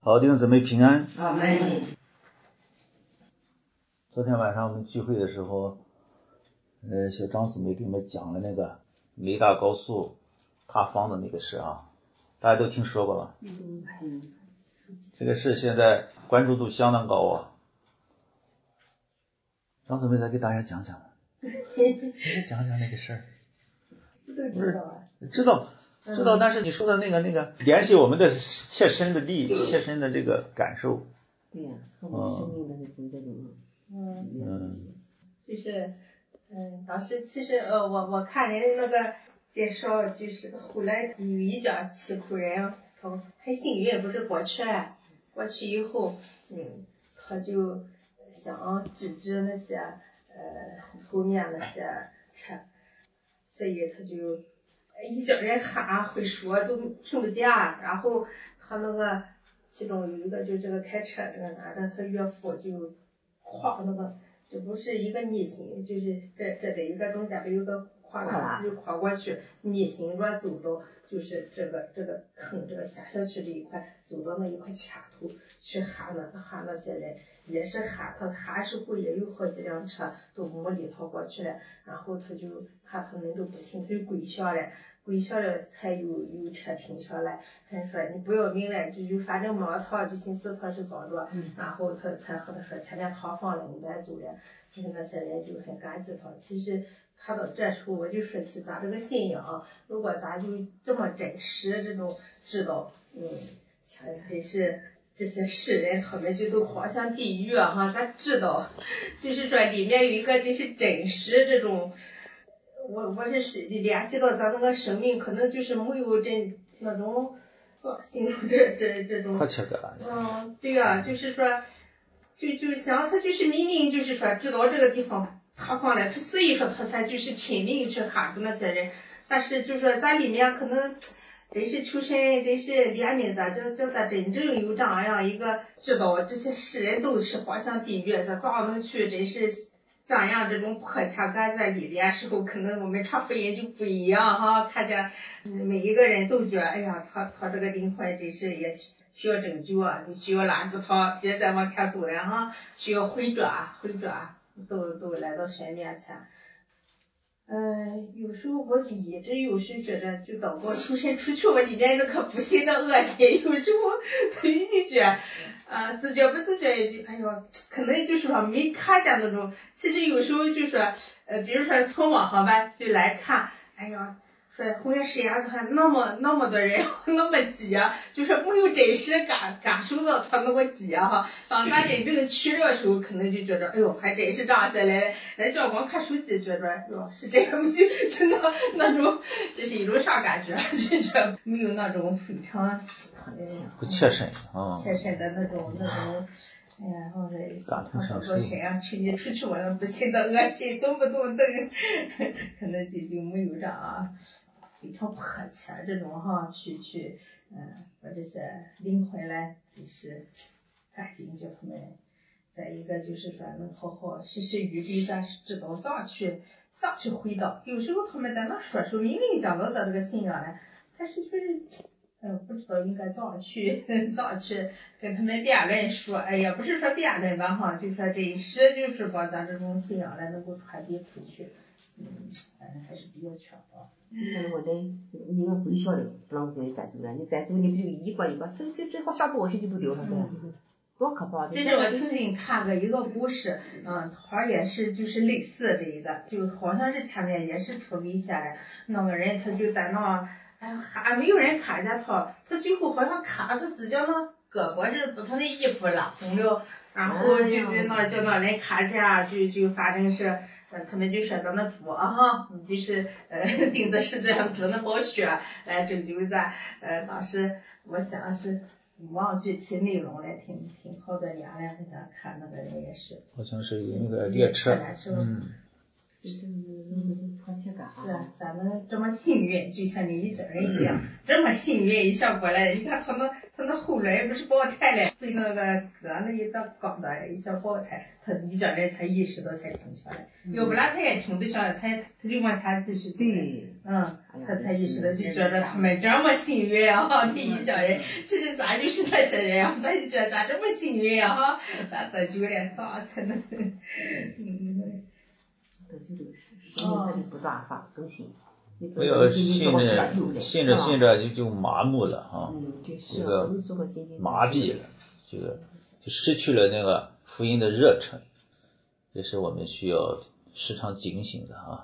好，弟兄姊妹平安。 阿门。 昨天晚上我们聚会的时候，小张姊妹给我们讲了那个雷大高速塌方的那个事啊，大家都听说过吧？这个事现在关注度相当高啊。张姊妹再给大家讲讲吧，再讲讲那个事儿。 都知道啊。 知道，但是你说的那个联系我们的切身的切身的这个感受。 对呀，和我们生命的那种这种。 就是当时其实我看人那个介绍，就是后来有一家七口人，他很幸运，不是过去以后，他就想制止那些后面那些车，所以他就一家人喊会说都听不见，然后他那个其中有一个就这个开车这个男的，他岳父就跨那个，这不是一个逆行，就是这边一个中间有一个跨栏，就跨过去，逆行着走到就是这个坑这个下去这一块，走到那一块前头去喊那些人，也是喊他喊时候也有好几辆车都没离他过去了，然后他就喊他们都不听，他就跪下了才有车停下来，他说你不要命了，就反正摸他就寻思他是咋着，然后他才和他说前面塌方了，你别走了。其实那些人就很感激他。其实看到这时候我就说起咱这个信仰，如果咱就这么真实这种知道，真是这些世人他们就都好像地狱哈，咱知道，就是说里面有一个真是真实这种。我是联系到咱那个生命，可能就是没有那种形容这种。 迫切感。 对呀，就是说，就想他就是明明就是说知道这个地方塌方了，他所以说他才就是拼命去喊住那些人，但是就说咱里面可能真是求神，真是怜悯咱，叫咱真正有这样一个知道这些世人都是好像地狱，咱咋能去真是。这样这种迫切感在里边时候，可能我们传福音就不一样哈。看见每一个人都觉得，哎呀，他这个灵魂真是也需要拯救啊，你需要拦住他，别再往前走了哈，需要回转，都来到神面前。有时候我就一直有时觉得，就祷告求神出去我里面那颗不信的恶心，有时候他就觉得，自觉不自觉也就，哎呦，可能就是说没看见那种，其实有时候就说，比如说从网上吧就来看，哎呀。说红叶实验看那么多人那么挤啊，就是没有真实感受到他那么挤啊哈。当咱真正去的时候，可能就觉着，哎呦，还真是这样下来。咱叫光看手机，觉着哟是这样，就那种，这是一种啥感觉？就觉得没有那种非常不切身切身的那种。哎呀，我说感同身受。 神啊，求你出去我那不信的恶心，动不动的，可能就没有这样。非常迫切这种哈，去把这些灵魂来就是赶紧叫他们，再一个就是说能好好时时预备，咱知道咋去回到。有时候他们在那说明明讲到咱这个信仰了，但是就是不知道应该咋去跟他们辩论说，哎呀，不是说辩论吧哈，就说真实就是把咱这种信仰来能够传递出去，反正还是比较缺乏。 我的你要不晓得，不让给你再走了，你再走你不就一个，这好下步去就都丢上去了，多可怕！ 这是我曾经看过一个故事，他也是就是类似这一个，就好像是前面也是出危险了，那个人他就在那，还没有人看见他最后好像看他自己那胳膊是把他的衣服拉红了，然后就那叫那人看见，就反正是。他们就说在那住哈，就是钉在石子上住那冒血来拯救咱。当时我想是忘具体内容了，挺好多年了，好像看那个人也是。 好像是有那个列车， 是咱们这么幸运，就像你一家人一样，这么幸运一下过来，你看他那后来不是胞胎了，对那个哥那一道搞的一下胞胎，他一家人才意识到才停下来，要不然他也停不下来，他就往下继续走。他才意识到，就觉得他们这么幸运啊，这一家人，其实咱就是那些人啊，咱就觉得咱这么幸运啊，咱得救了，咋才能得救这个事，神明他就不断发更新。 不要信着就麻木了啊，这个麻痹了，这个就失去了那个福音的热忱，这是我们需要时常警醒的啊。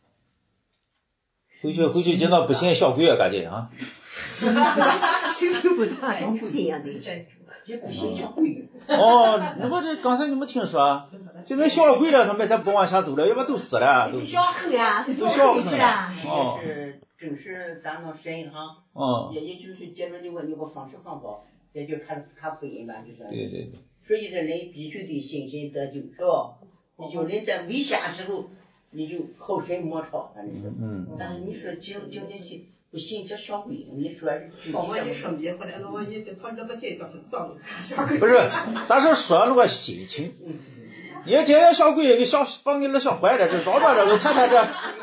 回去见到不信小鬼啊，赶紧啊！ 心情不大，这样的也不信小鬼。 那么这刚才你们听说，这个小鬼了，他们才不往下走了，要不然都死了，都小坑呀， 都小坑了。是正是咱们神哈，也就是接着你问你个方式方法，也就他福音吧，就是。 对。 所以这人必须得信神得救，是吧？你就人在危险时候，你就靠神摸抄，反正是。但是你说叫你信不信叫小鬼，你说是具体的。 我一升级回来了，我一他这不信叫小鬼。 不是，咱是说那个心情。你要见小鬼，把你那小坏了，这早着这都太这。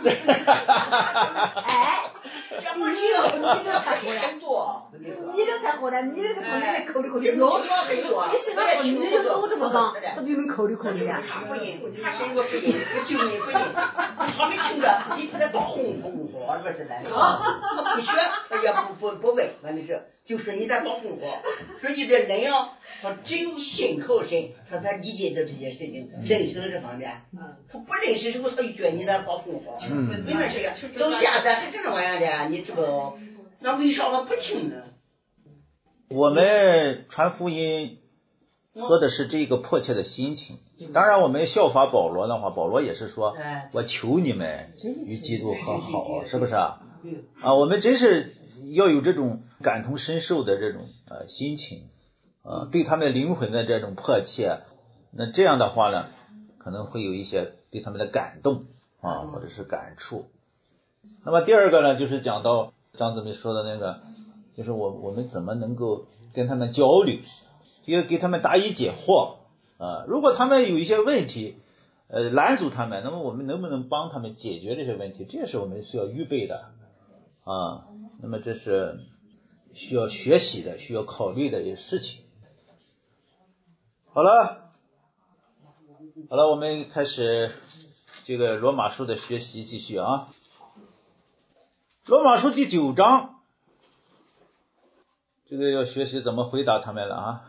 这不是你这才过来，你这才过来，你这旁边抠里抠里，你是那你这走这么忙，他就能抠里抠里的。 他不信，他是一个不信，就你不信，他没听着，你是在搞红火，是不是的？不学，他也不问，反正是，就是你在搞红火。所以这人啊，他只有信靠神，他才理解的这些事情，认识到这方面。他不认识时候，他就觉得你在搞红火。为那些到现在还这玩意儿的，你知道？那为啥他不听呢？ 我们传福音说的是这个迫切的心情。当然我们效法保罗的话，保罗也是说，我求你们与基督和好，是不是啊？我们真是要有这种感同身受的这种心情，对他们灵魂的这种迫切。那这样的话呢，可能会有一些对他们的感动或者是感触。那么第二个呢，就是讲到张姊妹说的那个，就是我们怎么能够跟他们交流，也给他们答疑解惑如果他们有一些问题拦阻他们，那么我们能不能帮他们解决这些问题，这也是我们需要预备的那么这是需要学习的，需要考虑的一些事情。好了，我们开始这个罗马书的学习，继续啊。罗马书第9章，这个要学习怎么回答他们了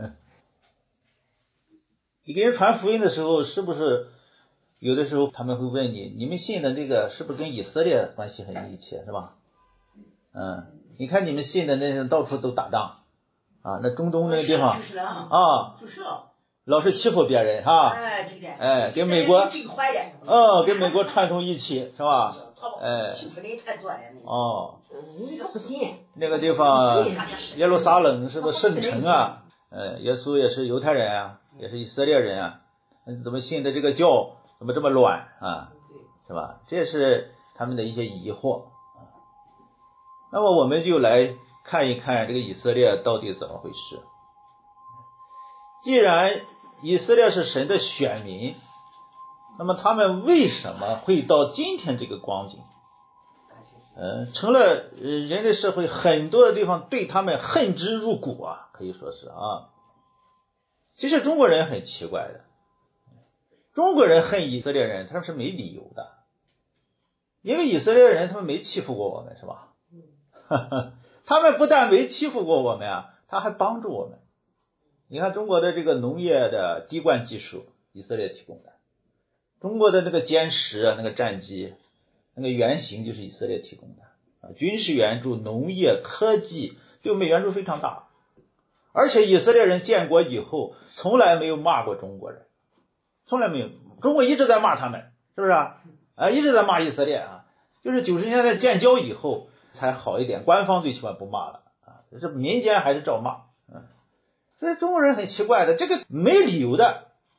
你给人传福音的时候，是不是有的时候他们会问你们信的这个是不是跟以色列关系很密切，是吧？你看你们信的那些到处都打仗那中东那个地方就是老是欺负别人跟美国跟美国串通一起，是吧？ 欺负人太多了。 你都不信。 那个地方耶路撒冷是个圣城耶稣也是犹太人也是以色列人你怎么信的这个教怎么这么乱是吧？这是他们的一些疑惑那么我们就来看一看这个以色列到底怎么回事。既然以色列是神的选民，那么他们为什么会到今天这个光景成了人类社会很多的地方对他们恨之入骨可以说是其实中国人很奇怪的，中国人恨以色列人他们是没理由的，因为以色列人他们没欺负过我们，是吧？他们不但没欺负过我们他还帮助我们。你看中国的这个农业的滴灌技术，以色列提供的；中国的那个歼10那个战机，那个原型就是以色列提供的军事援助、农业、科技对我们援助非常大。而且以色列人建国以后从来没有骂过中国人，从来没有，中国一直在骂他们，是不是一直在骂以色列就是90年代建交以后才好一点，官方最起码不骂了这民间还是照骂所以中国人很奇怪的，这个没理由的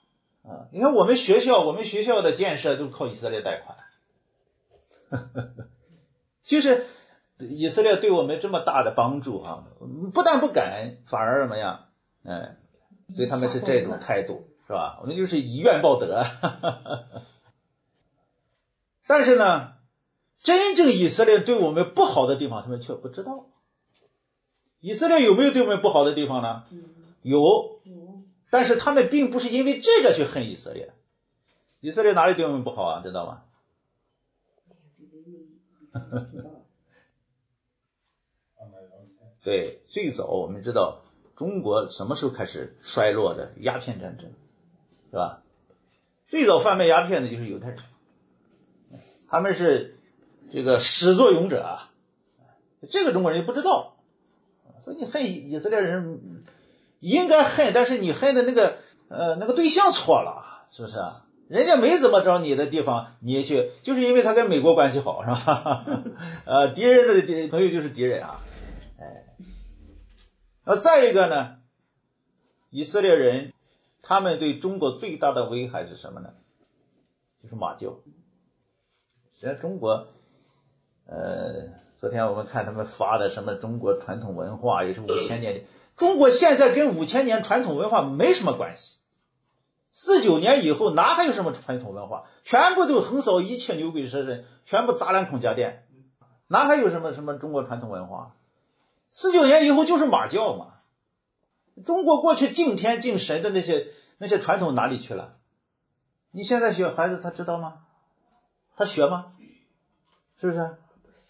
你看我们学校的建设都是靠以色列贷款，就是以色列对我们这么大的帮助不但不感恩，反而怎么样？对他们是这种态度，是吧？我们就是以怨报德。但是呢，真正以色列对我们不好的地方，他们却不知道。以色列有没有对我们不好的地方呢？有，但是他们并不是因为这个去恨以色列。以色列哪里对我们不好啊？知道吗？对，最早我们知道中国什么时候开始衰落的？鸦片战争，是吧？最早贩卖鸦片的就是犹太人，他们是这个始作俑者啊。这个中国人不知道，所以你恨以色列人应该恨，但是你恨的那个对象错了，是不是啊？人家没怎么着你的地方，你去就是因为他跟美国关系好，是吧？敌人的朋友就是敌人啊。再一个呢，以色列人他们对中国最大的危害是什么呢？就是马厩。现在中国昨天我们看他们发的什么中国传统文化也是5000年的，中国现在跟5000年传统文化没什么关系。49年以后哪还有什么传统文化？全部都横扫一切牛鬼蛇神，全部砸烂孔家店，哪还有什么中国传统文化？49年以后就是马厩嘛。中国过去敬天敬神的那些传统哪里去了？你现在学孩子他知道吗？他学吗？是不是？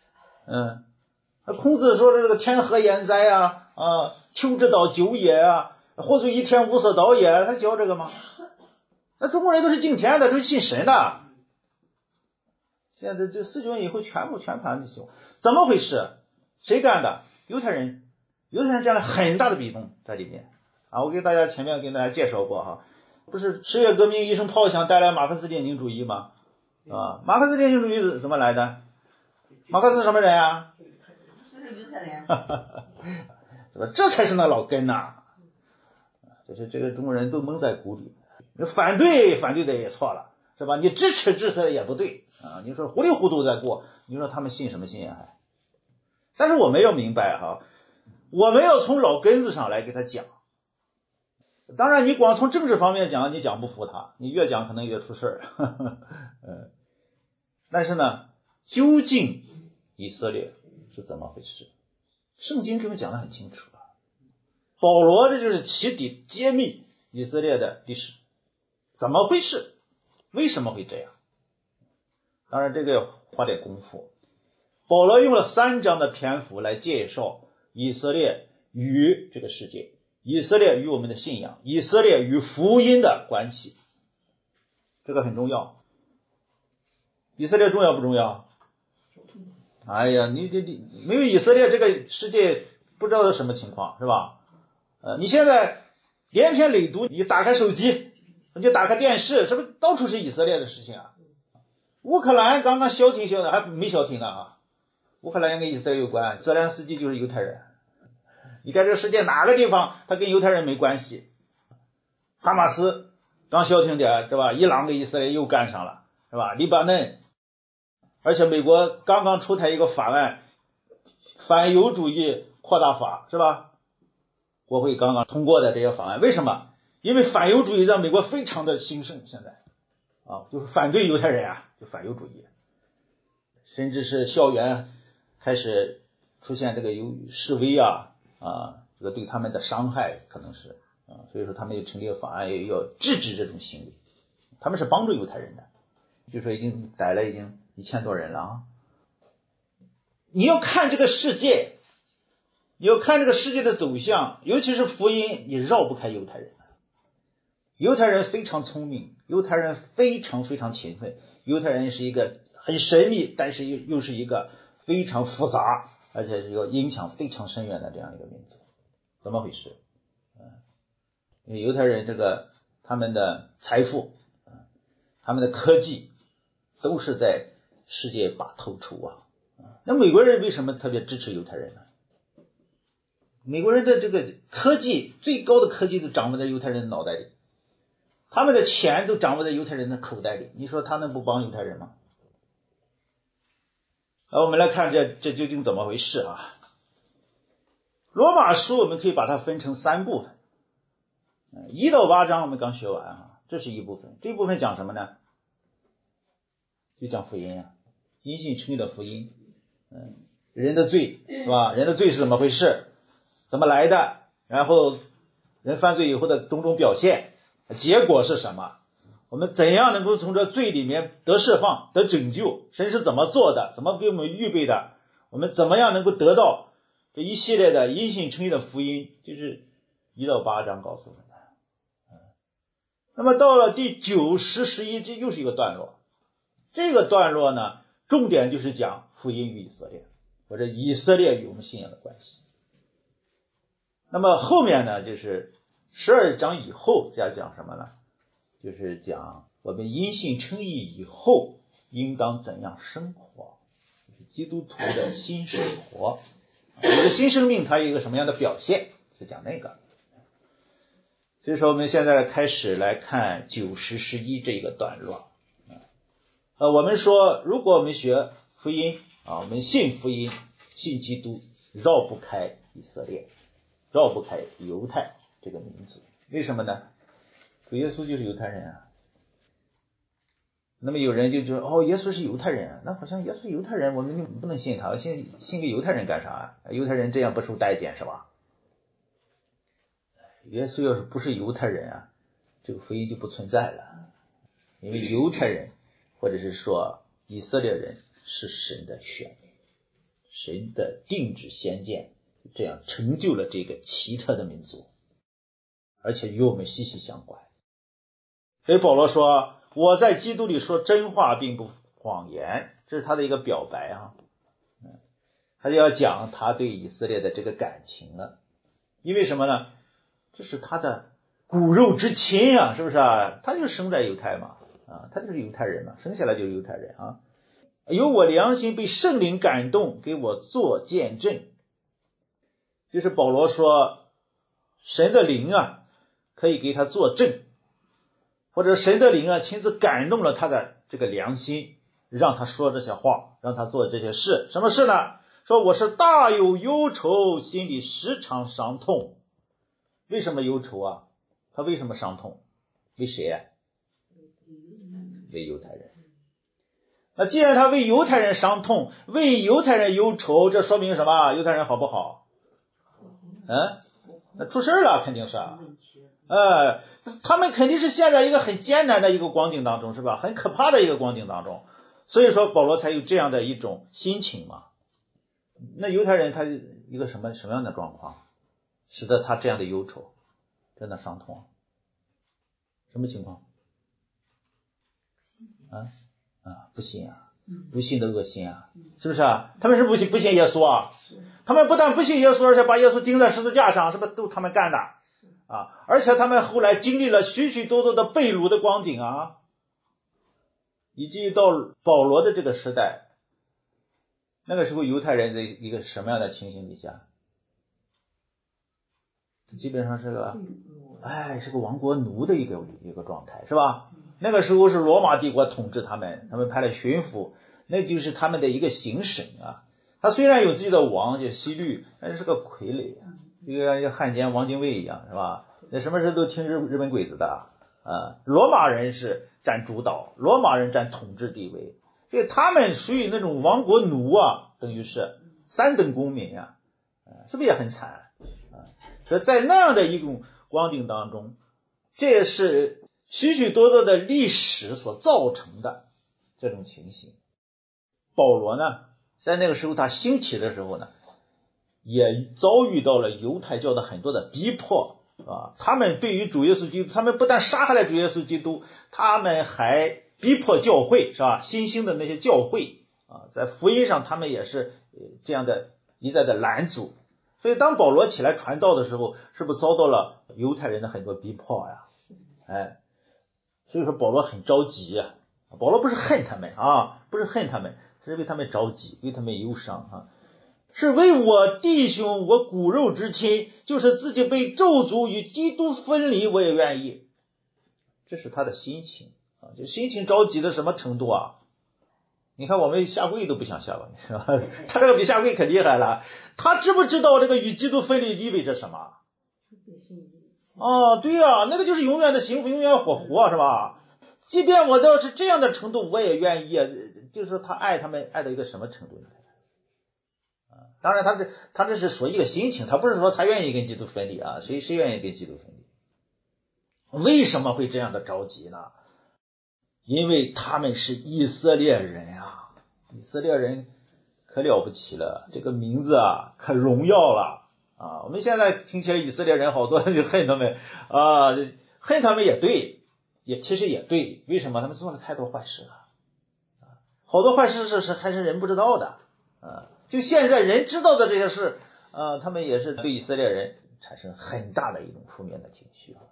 孔子说这个天和言哉秋之蹈久也或者一天无所蹈也，他教这个吗？那中国人都是敬天的，都是信神的。现在这49年以后全盘的修，怎么回事？谁干的？犹太人占了很大的比重在里面我给大家前面跟大家介绍过不是10月革命一声炮响带来马克思列宁主义吗？马克思列宁主义是怎么来的？马克思什么人啊？ 是犹太人。 是吧？这才是那老根呐。这个中国人都蒙在鼓里，反对的也错了，是吧？你支持的也不对你说糊里糊涂在过，你说他们信什么信啊？但是我们要明白我们要从老根子上来给他讲。当然你光从政治方面讲，你讲不服他，你越讲可能越出事儿。但是呢，究竟以色列是怎么回事？圣经给我们讲得很清楚保罗这就是起底揭秘以色列的历史，怎么回事？为什么会这样？当然这个要花点功夫。保罗用了3章的篇幅来介绍以色列与这个世界，以色列与我们的信仰，以色列与福音的关系，这个很重要。以色列重要不重要？哎呀，你没有以色列，这个世界不知道是什么情况，是吧？你现在连篇累牍，你打开手机，你打开电视，是不是到处是以色列的事情啊？乌克兰刚刚消停还没消停呢乌克兰也跟以色列有关，泽连斯基就是犹太人。你看这个世界哪个地方他跟犹太人没关系？哈马斯刚消停点，对吧？伊朗跟以色列又干上了，是吧？黎巴嫩，而且美国刚刚出台一个法案，反犹主义扩大法，是吧？国会刚刚通过的这些法案，为什么？因为反犹主义在美国非常的兴盛，现在就是反对犹太人就反犹主义，甚至是校园开始出现这个示威这个对他们的伤害可能是所以说他们又成立了法案，也要制止这种行为。他们是帮助犹太人的，据说已经逮了1000多人了你要看这个世界，你要看这个世界的走向，尤其是福音，你绕不开犹太人。犹太人非常聪明，犹太人非常非常勤奋，犹太人是一个很神秘，但是又是一个非常复杂，而且是一个影响非常深远的这样一个民族。怎么回事？因为犹太人他们的财富他们的科技都是在世界把头筹那美国人为什么特别支持犹太人呢？美国人的这个科技，最高的科技都掌握在犹太人的脑袋里他们的钱都掌握在犹太人的口袋里，你说他能不帮犹太人吗？我们来看这究竟怎么回事啊？罗马书我们可以把它分成3部分，1到8章我们刚学完啊，这是一部分。这一部分讲什么呢？就讲福音啊，因信称义的福音。人的罪是吧？人的罪是怎么回事？怎么来的？然后人犯罪以后的种种表现，结果是什么？我们怎样能够从这罪里面得释放、得拯救？神是怎么做的？怎么给我们预备的？我们怎么样能够得到这一系列的因信称义的福音？就是1到8章告诉我们的。那么到了第9、10、11，这又是一个段落。这个段落呢，重点就是讲福音与以色列，或者以色列与我们信仰的关系。那么后面呢，就是12章以后要讲什么呢？就是讲我们因信称义以后应当怎样生活，就是基督徒的新生活。一个新生命它有一个什么样的表现，是讲那个。所以说我们现在开始来看9、10、11这个段落。我们说如果我们学福音我们信福音、信基督，绕不开以色列，绕不开犹太这个民族。为什么呢？主耶稣就是犹太人啊。那么有人就说耶稣是犹太人，那好像耶稣是犹太人，我们就不能信他，信个犹太人干啥？犹太人这样不受待见是吧？耶稣要是不是犹太人啊，这个福音就不存在了。因为犹太人或者是说以色列人是神的选民，神的定旨先见，这样成就了这个奇特的民族，而且与我们息息相关。所以保罗说我在基督里说真话并不谎言，这是他的一个表白啊。他就要讲他对以色列的这个感情了。因为什么呢？这是他的骨肉之亲啊，是不是啊？他就生在犹太嘛，他就是犹太人嘛，生下来就是犹太人啊。有我良心被圣灵感动，给我做见证。就是保罗说神的灵可以给他作证，或者神的灵亲自感动了他的这个良心，让他说这些话，让他做这些事。什么事呢？说我是大有忧愁，心里时常伤痛。为什么忧愁啊？他为什么伤痛？为谁啊？为犹太人。那既然他为犹太人伤痛，为犹太人忧愁，这说明什么？犹太人好不好？那出事了，肯定是他们肯定是陷在一个很艰难的一个光景当中，是吧？很可怕的一个光景当中，所以说保罗才有这样的一种心情嘛。那犹太人他一个什么样的状况使得他这样的忧愁，真的伤痛什么情况不信不信的恶心是不是他们是不信耶稣他们不但不信耶稣，而且把耶稣钉在十字架上，是不是都他们干的而且他们后来经历了许许多多的被掳的光景以至于到保罗的这个时代，那个时候犹太人的一个什么样的情形底下？基本上是个亡国奴的一个状态，是吧？那个时候是罗马帝国统治他们派了巡抚，那就是他们的一个行省他虽然有自己的王叫希律，但是个傀儡就像汉奸王精卫一样，是吧？那什么事都听日本鬼子的罗马人是占主导，罗马人占统治地位，所以他们属于那种亡国奴等于是3等公民是不是也很惨所以在那样的一种光景当中，这也是许许多多的历史所造成的这种情形。保罗呢，在那个时候他兴起的时候呢，也遭遇到了犹太教的很多的逼迫他们对于主耶稣基督，他们不但杀害了主耶稣基督，他们还逼迫教会，是吧？新兴的那些教会在福音上他们也是这样的一再的拦阻。所以当保罗起来传道的时候，是不是遭到了犹太人的很多逼迫所以说保罗很着急保罗不是恨他们不是恨他们，是为他们着急，为他们忧伤是为我弟兄，我骨肉之亲，就是自己被咒诅与基督分离，我也愿意。 这是他的心情啊，这心情着急的什么程度啊？你看我们下跪都不想下了，是吧？他这个比下跪可厉害了。他知不知道这个与基督分离意味着什么？哦，对啊，那个就是永远的幸福，永远火湖啊，是吧？即便我要是这样的程度，我也愿意，就是说他爱他们爱到一个什么程度呢？当然他这是说一个心情，他不是说他愿意跟基督分离啊，谁愿意跟基督分离？为什么会这样的着急呢？因为他们是以色列人啊，以色列人可了不起了，这个名字啊可荣耀了啊！我们现在听起来以色列人好多人就恨他们啊，恨他们也对，其实也对，为什么？他们做了太多坏事了啊，好多坏事是还是人不知道的啊。就现在人知道的这些事他们也是对以色列人产生很大的一种负面的情绪啊。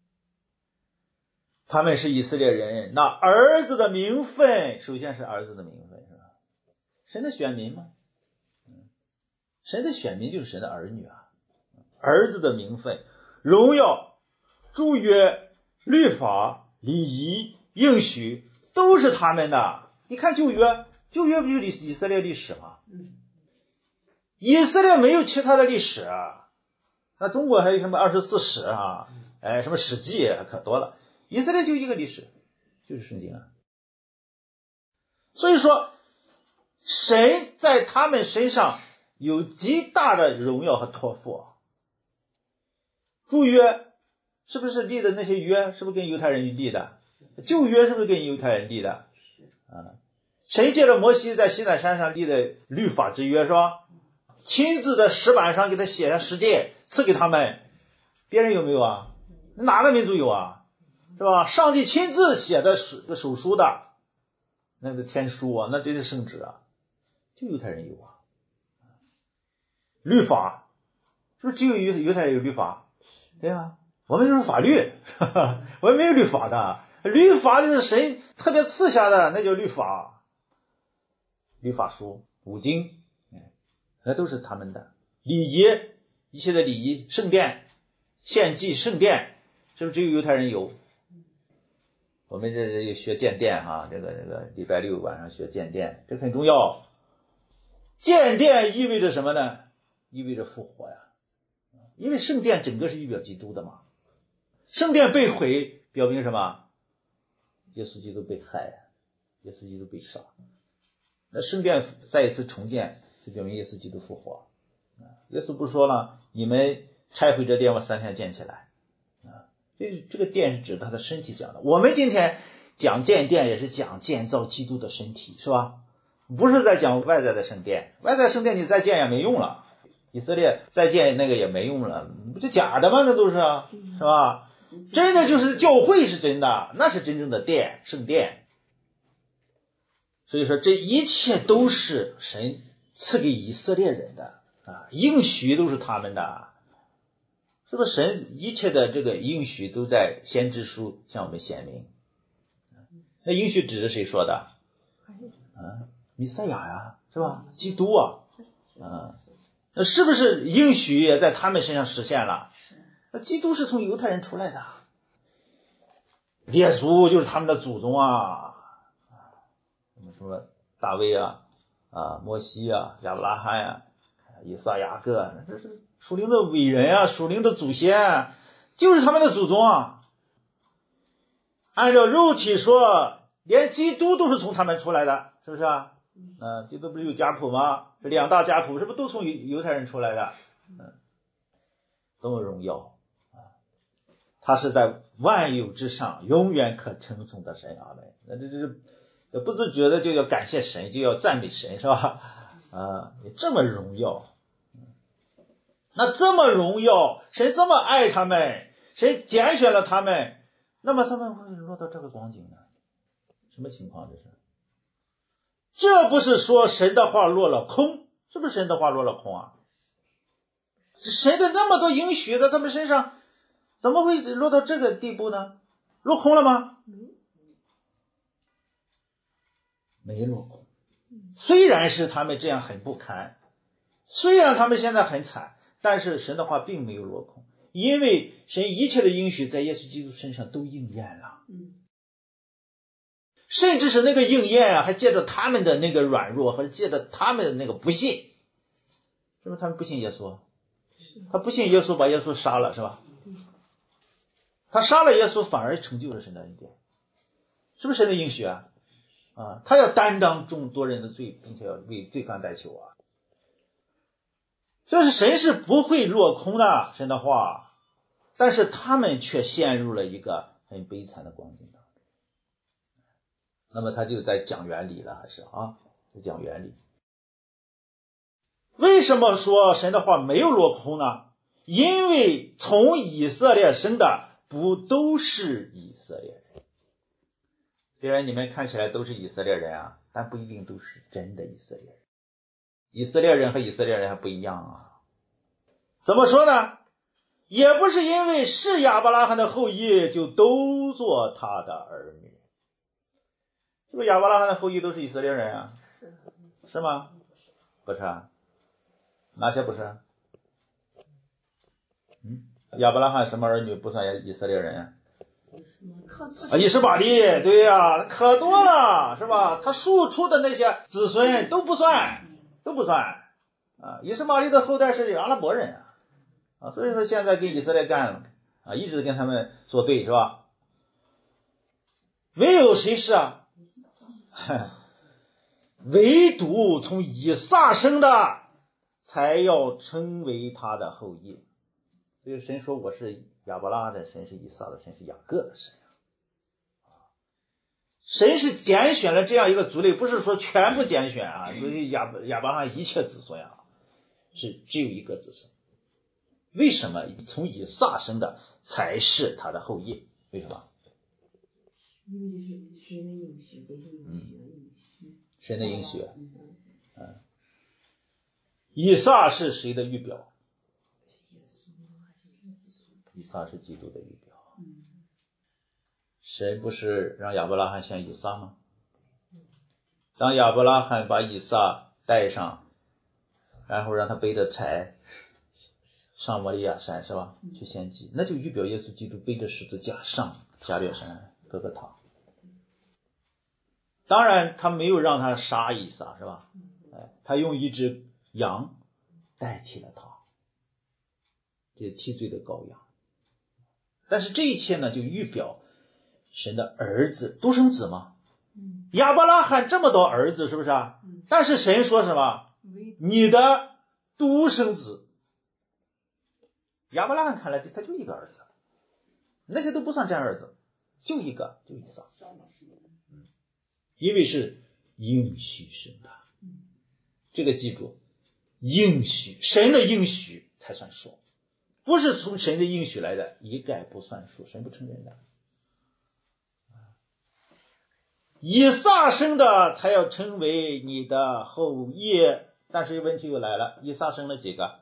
他们是以色列人，那儿子的名分，首先是儿子的名分，是吧？神的选民吗？神的选民就是神的儿女啊。儿子的名分、荣耀、祝约、律法、礼仪、应许都是他们的。你看旧约不就是以色列历史吗？以色列没有其他的历史啊。那中国还有什么24史啊，什么史记可多了。以色列就一个历史，就是圣经啊。所以说神在他们身上有极大的荣耀和托付。旧约是不是立的那些约是不是跟犹太人立的？旧约是不是跟犹太人立的？神借着摩西在西奈山上立的律法之约，是吧？亲自在石板上给他写下十诫，赐给他们。别人有没有啊？哪个民族有啊？是吧？上帝亲自写的手书的那个天书啊，那真是圣旨啊，就犹太人有啊。律法是不是只有犹太人有律法？对啊，我们就是法律我们没有律法的，律法就是神特别赐下的，那叫律法。律法书五经那都是他们的。礼仪，一切的礼仪，圣殿献祭，圣殿是不是只有犹太人有？我们这是学建殿哈，这个礼拜六晚上学建殿，这很重要。建殿意味着什么呢？意味着复活呀。因为圣殿整个是预表基督的嘛。圣殿被毁表明什么？耶稣基督被害，耶稣基督被杀。那圣殿再一次重建就表明耶稣基督复活。耶稣不说了，你们拆毁这殿，我3天建起来。这个殿是指他的身体讲的。我们今天讲建殿也是讲建造基督的身体，是吧？不是在讲外在的圣殿，外在圣殿你再建也没用了，以色列再建那个也没用了，不就假的吗？那都是是吧？真的就是教会是真的，那是真正的殿，圣殿。所以说这一切都是神赐给以色列人的应许都是他们的。是不是神一切的这个应许都在先知书向我们显明？那应许指着谁说的？弥赛亚呀，是吧？基督啊，那是不是应许也在他们身上实现了？那基督是从犹太人出来的，列祖就是他们的祖宗啊，什么大卫啊，摩西啊，亚伯拉罕啊，以撒雅各，这是属灵的伟人啊，属灵的祖先，就是他们的祖宗啊。按照肉体说，连基督都是从他们出来的，是不是啊？基督不是有家谱吗？这2大家谱是不是都从犹太人出来的？多么荣耀他是在万有之上永远可称颂的神。阿们。那这不自觉的就要感谢神，就要赞美神，是吧？这么荣耀，那这么荣耀，神这么爱他们，神拣选了他们，那么他们会落到这个光景呢？什么情况这是？这不是说神的话落了空，是不是神的话落了空啊？神的那么多应许在他们身上，怎么会落到这个地步呢？落空了吗？没落空。虽然是他们这样很不堪，虽然他们现在很惨，但是神的话并没有落空， 因为神一切的应许在耶稣基督身上都应验了。甚至是那个应验啊，还借着他们的那个软弱，和借着他们的那个不信。是不是他们不信耶稣？他不信耶稣，把耶稣杀了，是吧？他杀了耶稣，反而成就了神的恩典。是不是神的应许啊？他要担当众多人的罪，并且要为罪犯代求啊。所以神是不会落空的，神的话，但是他们却陷入了一个很悲惨的光景当中。那么他就在讲原理了，还是在讲原理。为什么说神的话没有落空呢？因为从以色列生的不都是以色列人。虽然你们看起来都是以色列人啊，但不一定都是真的以色列人。以色列人和以色列人还不一样啊。怎么说呢？也不是因为是亚伯拉罕的后裔就都做他的儿女。是不是亚伯拉罕的后裔都是以色列人啊？是吗？不是啊。哪些不是？亚伯拉罕什么儿女不算以色列人啊？以实玛利，对呀，可多了，是吧？他庶出的那些子孙都不算啊。以实玛利的后代是阿拉伯人啊，所以说现在跟以色列干啊，一直跟他们作对，是吧？唯有谁是啊？唯独从以撒生的才要称为他的后裔。所以神说我是亚伯拉罕的神，是以撒的神，是雅各的神。神是拣选了这样一个族类，不是说全部拣选啊，所以亚伯拉罕一切子孙啊，是只有一个子孙。为什么从以撒生的才是他的后裔？为什么？ 因为这是神的应许，这是应许。 神的应许。以撒是谁的预表？以撒是基督的预表。神不是让亚伯拉罕像以撒吗？当亚伯拉罕把以撒带上，然后让他背着柴上摩利亚山，是吧？去献祭，那就预表耶稣基督背着十字架上加略山各个塔。当然他没有让他杀以撒，是吧？他用一只羊代替了他，这替罪的羔羊。但是这一切呢，就预表神的儿子独生子嘛。亚伯拉罕这么多儿子，是不是啊？但是神说什么？你的独生子。亚伯拉罕看来他就一个儿子，那些都不算真儿子，就一个，就以撒。因为是应许生的，这个记住，应许，神的应许才算数，不是从神的应许来的，一概不算数，神不承认的。以撒生的才要称为你的后裔，但是问题又来了，以撒生了几个？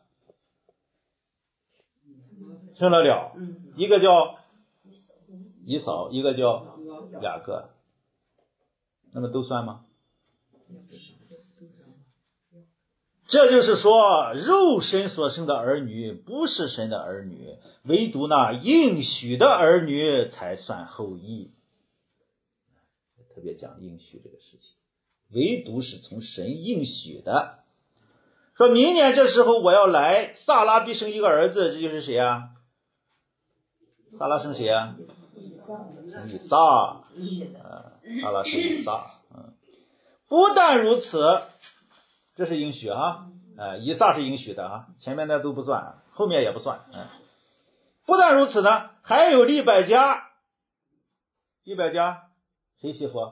生了了，一个叫以扫，一个叫雅各，那么都算吗？这就是说，肉身所生的儿女不是神的儿女，唯独那应许的儿女才算后裔。特别讲应许这个事情，唯独是从神应许的。说明年这时候我要来，撒拉必生一个儿子，这就是谁啊？撒拉生谁啊？生以撒。撒拉生以撒。不但如此，这是应许啊，以撒是应许的啊，前面的都不算，后面也不算。不但如此呢，还有利百加。利百加谁媳妇？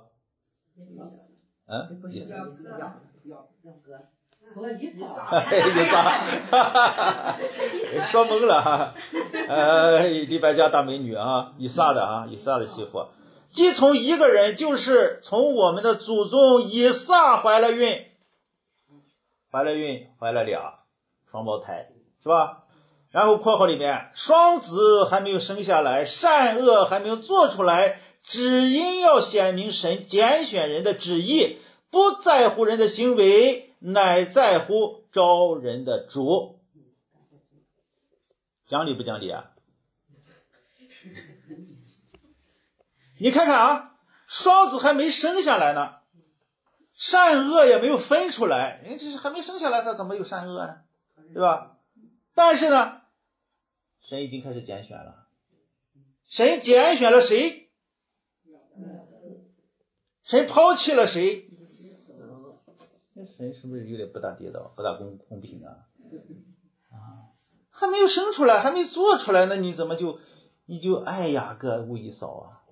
以撒。说懵了哈。利百加大美女啊，以撒的媳妇。既从一个人，就是从我们的祖宗以撒怀了孕，怀了俩双胞胎，是吧？然后括号里面，双子还没有生下来，善恶还没有做出来，只因要显明神拣选人的旨意，不在乎人的行为，乃在乎招人的主。 讲理不讲理啊？你看看啊，双子还没生下来呢，善恶也没有分出来，人这是还没生下来，他怎么有善恶呢？对吧？但是呢，神已经开始拣选了。神拣选了谁？神抛弃了谁？神是不是有点不大地道，不大公平啊？还没有生出来，还没做出来呢，你怎么你就爱雅各恶以扫啊？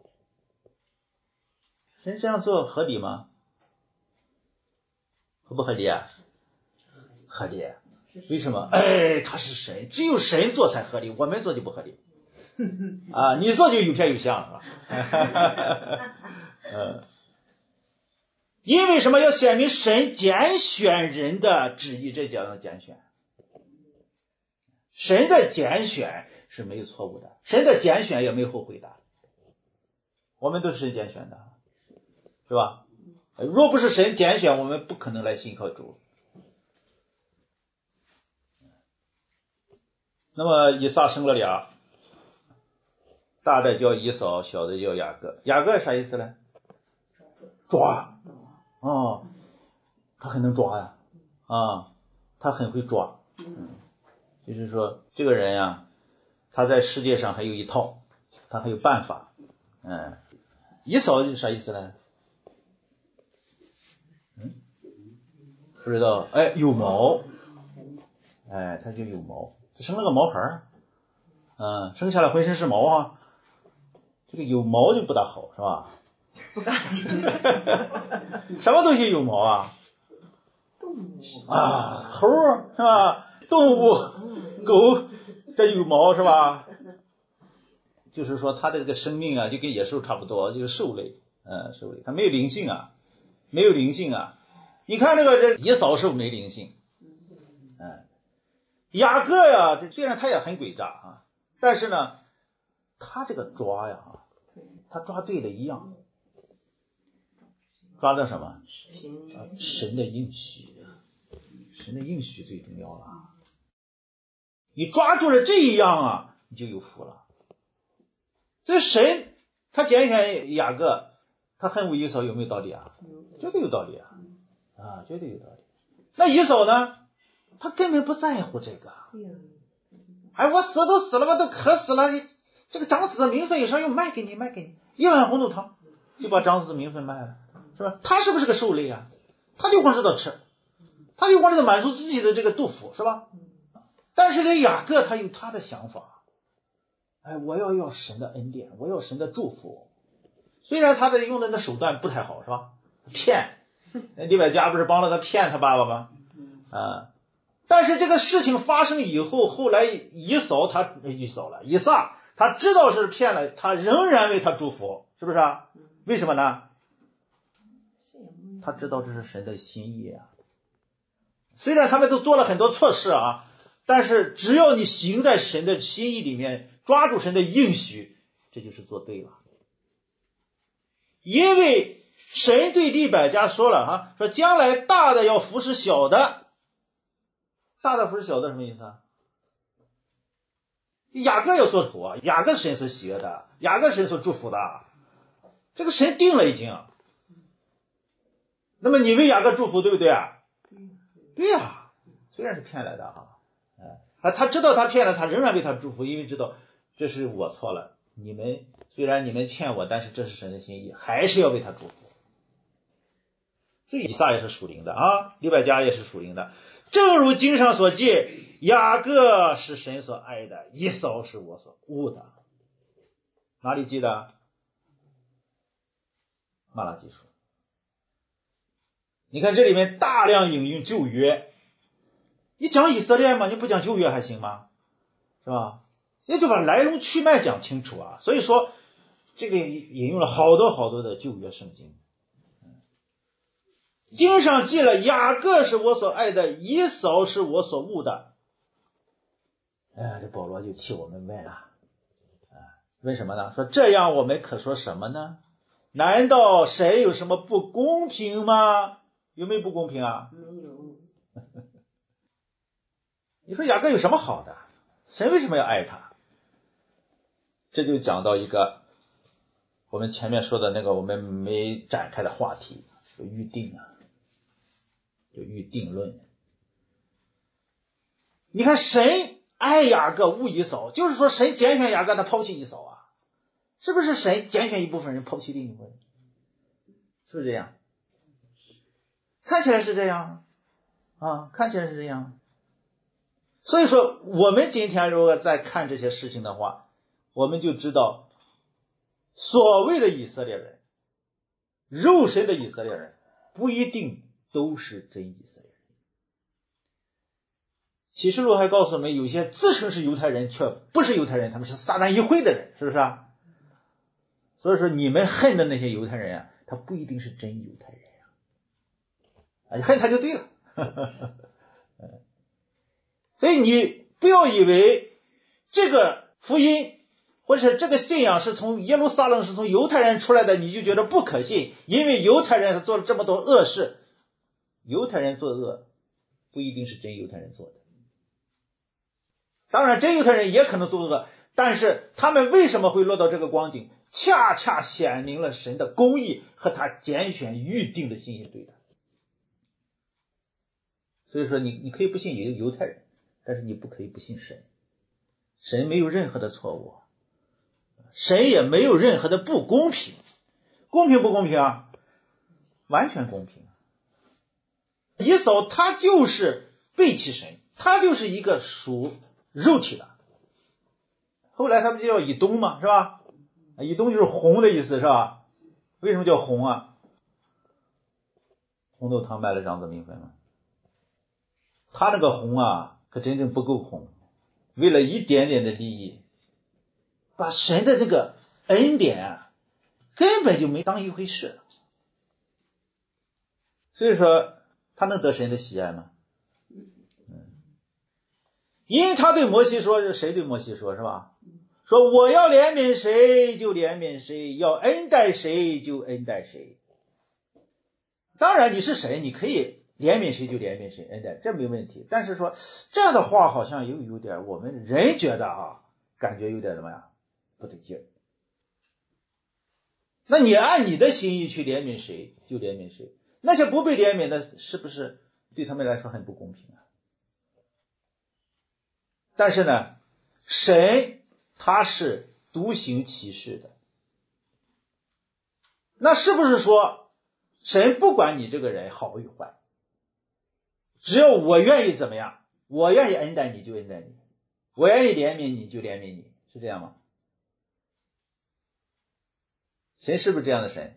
神这样做合理吗？合不合理啊？合理。为什么？他是神，只有神做才合理，我们做就不合理啊！你做就有偏有向了。因为什么？要显明神拣选人的旨意，这叫拣选。神的拣选是没有错误的，神的拣选也没有后悔的，我们都是神拣选的，是吧？若不是神拣选，我们不可能来信靠主。那么以撒生了俩，大的叫以扫，小的叫雅各。雅各啥意思呢？抓。他很能抓呀，他很会抓。就是说这个人呀，他在世界上还有一套，他还有办法。以扫是啥意思呢？不知道。有毛。他就有毛，生了个毛孩生下来浑身是毛啊。这个有毛就不大好，是吧？ 不干净。 什么东西有毛啊？ 动物猴是吧？动物，狗，这有毛是吧？就是说它的这个生命啊，就跟野兽差不多，就是兽类，兽类，它没有灵性啊，没有灵性啊。你看这以扫是没灵性，雅各呀，虽然他也很诡诈啊，但是呢，他这个抓呀，他抓对了一样，抓到什么？神的应许，神的应许最重要了。你抓住了这一样啊，你就有福了。所以神他拣选雅各，他恨恶以扫有没有道理啊？绝对有道理啊，绝对有道理。那以扫呢？他根本不在乎这个。我死都死了，我都渴死了，这个长子的名分有啥用？卖给你1碗红豆汤，就把长子的名分卖了，是吧？他是不是个兽类啊？他就光知道吃，他就光知道满足自己的这个肚腹，是吧？但是这雅各他有他的想法，我要神的恩典，我要神的祝福。虽然他用的那手段不太好，是吧？骗，利百加不是帮了他骗他爸爸吗？但是这个事情发生以后，后来以撒他知道是骗了，他仍然为他祝福，是不是啊？为什么呢？他知道这是神的心意啊。虽然他们都做了很多错事啊，但是只要你行在神的心意里面，抓住神的应许，这就是做对了。因为神对利百加说了说将来大的要服侍小的。大的服侍小的什么意思啊？雅各要做主啊，雅各神所喜悦的，雅各神所祝福的，这个神定了已经。那么你为雅各祝福，对不对啊？对啊，虽然是骗来的他知道他骗了，他仍然为他祝福，因为知道这是我错了，虽然你们骗我，但是这是神的心意，还是要为他祝福。所以以撒也是属灵的利百加也是属灵的。正如经上所记，雅各是神所爱的，以扫是我所恶的。哪里记的？马拉基书。你看这里面大量引用旧约，你讲以色列吗？你不讲旧约还行吗？是吧？也就把来龙去脉讲清楚啊。所以说这个引用了好多好多的旧约圣经。经上记了，雅各是我所爱的，以扫是我所恶的。这保罗就替我们问了，问什么呢？说这样我们可说什么呢？难道神有什么不公平吗？有没有不公平啊？没有。你说雅各有什么好的？ 神为什么要爱他？这就讲到一个我们前面说的那个我们没展开的话题，就预定啊，就预定论。你看神爱雅各恶以扫，就是说神拣选雅各，他抛弃以扫啊，是不是神拣选一部分人抛弃另一部分人？是不是这样？看起来是这样啊，看起来是这样。所以说我们今天如果再看这些事情的话，我们就知道所谓的以色列人，肉身的以色列人不一定都是真以色列人。启示录还告诉我们，有些自称是犹太人却不是犹太人，他们是撒旦议会的人，是不是啊？所以说你们恨的那些犹太人啊，他不一定是真犹太人啊，恨他就对了。所以你不要以为这个福音或者是这个信仰是从耶路撒冷是从犹太人出来的，你就觉得不可信，因为犹太人做了这么多恶事。犹太人作恶不一定是真犹太人做的，当然真犹太人也可能作恶，但是他们为什么会落到这个光景，恰恰显明了神的公义和他拣选预定的心意对的。所以说你可以不信犹太人，但是你不可以不信神。神没有任何的错误，神也没有任何的不公平。公平不公平啊？完全公平。以扫他就是背弃神，他就是一个属肉体的。后来他不就叫以东吗？是吧？以东就是红的意思，是吧？为什么叫红啊？红豆汤卖了长子名分吗？他那个红啊可真正不够红，为了一点点的利益，把神的这个恩典啊根本就没当一回事。所以说他能得神的喜爱吗？因为他对摩西说，谁对摩西说，是吧？说我要怜悯谁就怜悯谁，要恩待谁就恩待谁。当然你是神，你可以怜悯谁就怜悯谁，恩待，这没问题。但是说这样的话好像有点我们人觉得啊，感觉有点怎么样，不得劲。那你按你的心意去怜悯谁就怜悯谁，那些不被怜悯的是不是对他们来说很不公平啊？但是呢，神他是独行其事的，那是不是说神不管你这个人好与坏，只要我愿意怎么样，我愿意恩待你就恩待你，我愿意怜悯你就怜悯你，是这样吗？神是不是这样的神？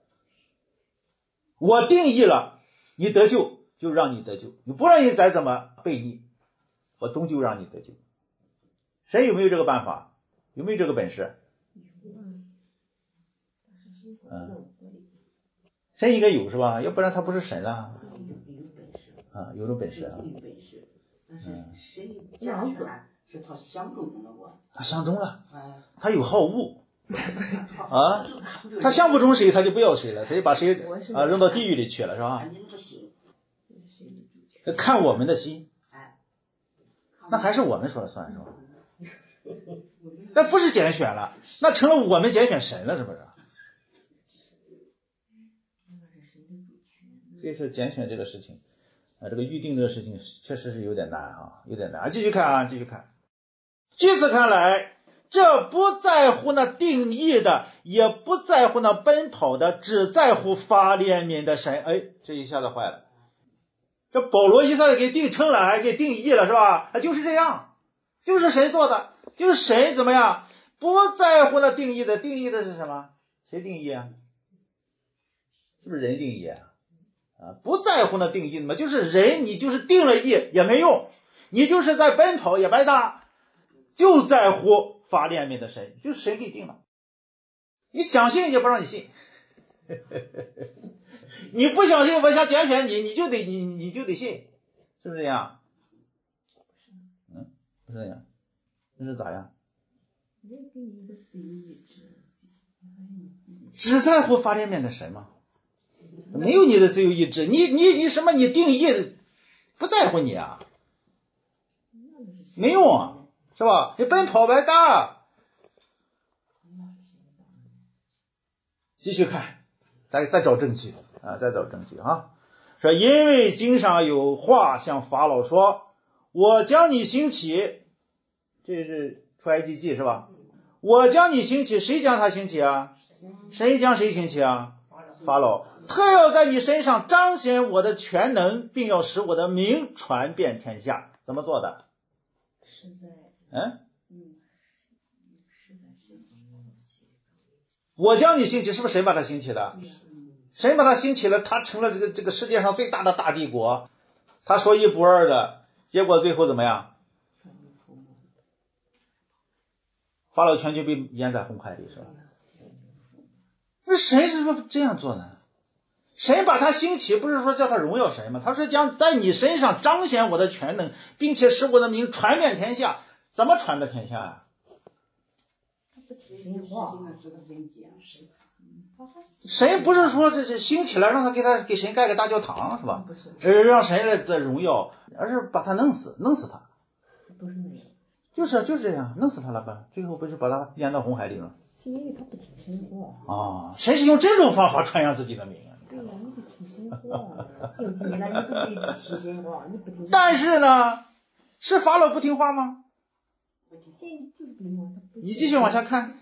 我定义了你得救就让你得救，你不让你再怎么悖逆，我终究让你得救。神有没有这个办法？有没有这个本事？神应该有是吧？要不然他不是神啊。有种本事啊。 但是神拣选是他相中的我。 他相中了，他有好恶啊，他相不中谁他就不要谁了，他就把谁扔到地狱里去了，是吧？看我们的心，那还是我们说了算，是吧？那不是拣选了，那成了我们拣选神了，是不是？所以说拣选这个事情这个预定这个事情确实是有点难啊，有点难。继续看。据此看来，这不在乎那定义的，也不在乎那奔跑的，只在乎发怜悯的神。这一下子坏了，这保罗一下子给定称了，还给定义了，是吧？就是这样，就是神做的，就是神怎么样，不在乎那定义的。定义的是什么？谁定义啊？是不是人定义啊？不在乎那定义嘛，就是人，你就是定了义也没用，你就是在奔跑也白搭，就在乎发怜悯的神，就是神给定了。你想信也不让你信，你不相信我想拣选你，你就得信，是不是这样？不是这样，那是咋样？只在乎发怜悯的神吗？没有你的自由意志，你什么？你定义不在乎你啊，没用啊， 是吧？你奔跑白搭。继续看，再找证据啊，再找证据啊。说因为经上有话向法老说，我将你兴起，这是出埃及记是吧？我将你兴起，谁将他兴起啊？谁将谁兴起啊？法老，特要在你身上彰显我的全能，并要使我的名传遍天下。怎么做的？我将你兴起，是不是神把他兴起的？神把他兴起了，他成了这个世界上最大的大帝国，他说一不二的，结果最后怎么样？法老全军被淹在红海里，是吧？那神是不是这样做呢？神把他兴起，不是说叫他荣耀神吗？他是将在你身上彰显我的全能，并且使我的名传遍天下。怎么传的天下呀？神不是说这兴起来让他给神盖个大教堂是吧？让神来的荣耀，而是把他弄死他。就是这样，弄死他了吧？最后不是把他淹到红海里了？ 是因为他不听神话啊！神是用这种方法传扬自己的名。 对呀，你不听神话，兴起你了，你不听神话，你不听。 但是呢，是法老不听话吗？你继续往下看，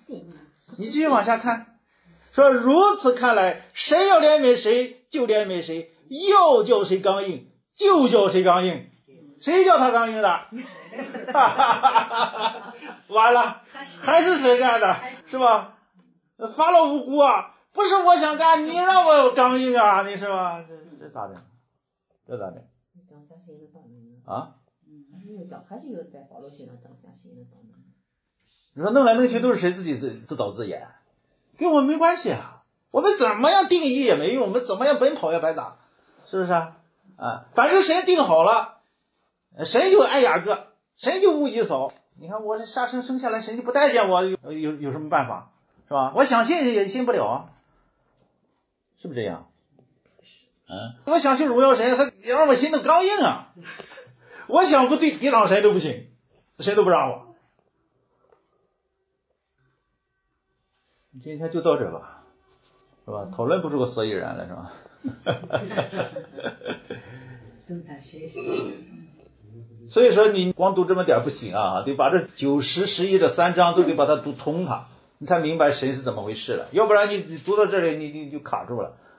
说如此看来，谁要怜悯谁就怜悯谁，要叫谁刚硬就叫谁刚硬，谁叫他刚硬的？完了，还是谁干的，是吧？法老无辜啊，不是我想干，你让我刚硬啊，你是吧？这咋的？啊？ 还是有在法老身上彰显谁的道能。 你说弄来弄去都是谁自己自导自演，跟我们没关系啊！我们怎么样定义也没用，我们怎么样奔跑也白打，是不是啊？反正神定好了，神就爱雅各，神就恶以扫。你看我这杀生下来，神就不待见我，有什么办法，是吧？我想信也信不了啊，是不是这样？我想信荣耀神，还让我心都刚硬啊！我想不对抵挡神都不行，神都不让我。今天就到这吧，是吧？讨论不出个所以然来，是吧？所以说你光读这么点不行啊，得把这9、10、11这3章都得把它读通它，你才明白神是怎么回事了。要不然你读到这里你就卡住了。